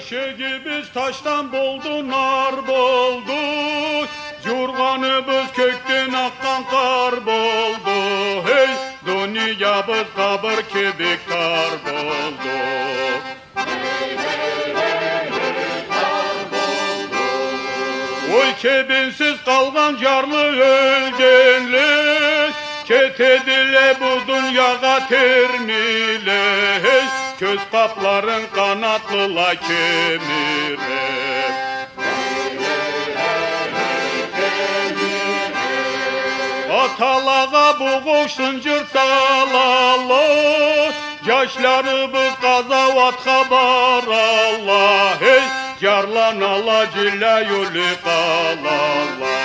Döşegimiz taştan boldu, nar boldu. Yurganımız kökten akkan kar boldu. Hey, dünyamız kabır kibik kar boldu. Oy kebinsiz kalgan carlı ölgenler, ketedile bu dünyaya termile. Hey, köz kapların kanatlıla kemire. Atalağa boğuşsun cır salalı, yaşlarımız gazavat'a barallah. Hey, yarlanala cille yolu kalala.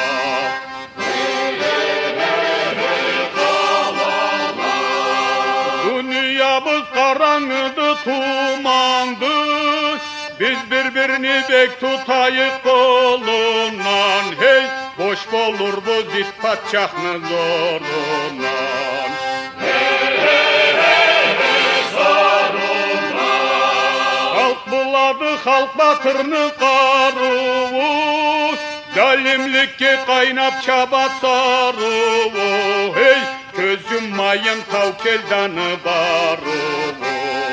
Dünyamız karanlıdı, tumandı. Biz birbirini bek tutayık kolundan. Hey, boş olur bu zit padşahının zorundan. Halk buladı, halk batırını karuvu. Zalimlikki kaynap çabat saruvu. Hey, köz yummayın tavkeldanı baruvu.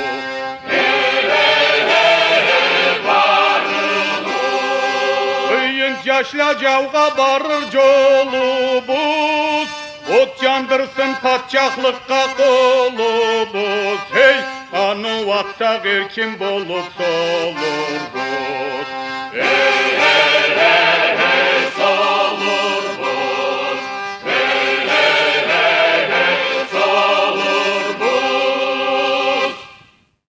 Yaşla cavga barır colubuz, ot yandırsın padşahlıkka kolubuz. Hey, kanı vatsak erkin bolup soluruz. Hey.